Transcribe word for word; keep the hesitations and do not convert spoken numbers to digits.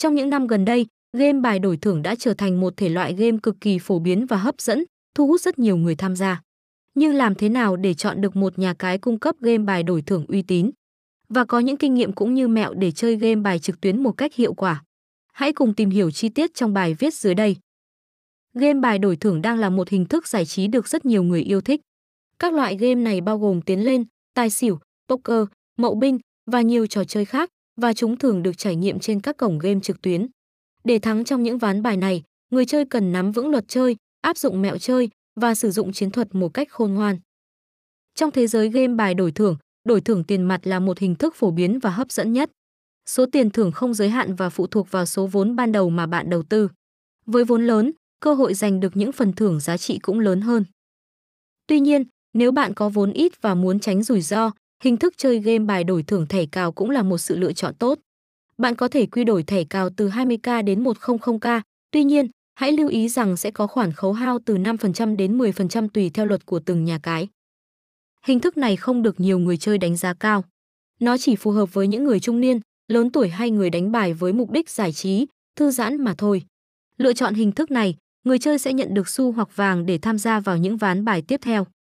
Trong những năm gần đây, game bài đổi thưởng đã trở thành một thể loại game cực kỳ phổ biến và hấp dẫn, thu hút rất nhiều người tham gia. Nhưng làm thế nào để chọn được một nhà cái cung cấp game bài đổi thưởng uy tín? Và có những kinh nghiệm cũng như mẹo để chơi game bài trực tuyến một cách hiệu quả. Hãy cùng tìm hiểu chi tiết trong bài viết dưới đây. Game bài đổi thưởng đang là một hình thức giải trí được rất nhiều người yêu thích. Các loại game này bao gồm tiến lên, tài xỉu, poker, mậu binh và nhiều trò chơi khác, và chúng thường được trải nghiệm trên các cổng game trực tuyến. Để thắng trong những ván bài này, người chơi cần nắm vững luật chơi, áp dụng mẹo chơi và sử dụng chiến thuật một cách khôn ngoan. Trong thế giới game bài đổi thưởng, đổi thưởng tiền mặt là một hình thức phổ biến và hấp dẫn nhất. Số tiền thưởng không giới hạn và phụ thuộc vào số vốn ban đầu mà bạn đầu tư. Với vốn lớn, cơ hội giành được những phần thưởng giá trị cũng lớn hơn. Tuy nhiên, nếu bạn có vốn ít và muốn tránh rủi ro, hình thức chơi game bài đổi thưởng thẻ cào cũng là một sự lựa chọn tốt. Bạn có thể quy đổi thẻ cào từ hai mươi k đến một trăm k, tuy nhiên, hãy lưu ý rằng sẽ có khoản khấu hao từ năm phần trăm đến mười phần trăm tùy theo luật của từng nhà cái. Hình thức này không được nhiều người chơi đánh giá cao. Nó chỉ phù hợp với những người trung niên, lớn tuổi hay người đánh bài với mục đích giải trí, thư giãn mà thôi. Lựa chọn hình thức này, người chơi sẽ nhận được xu hoặc vàng để tham gia vào những ván bài tiếp theo.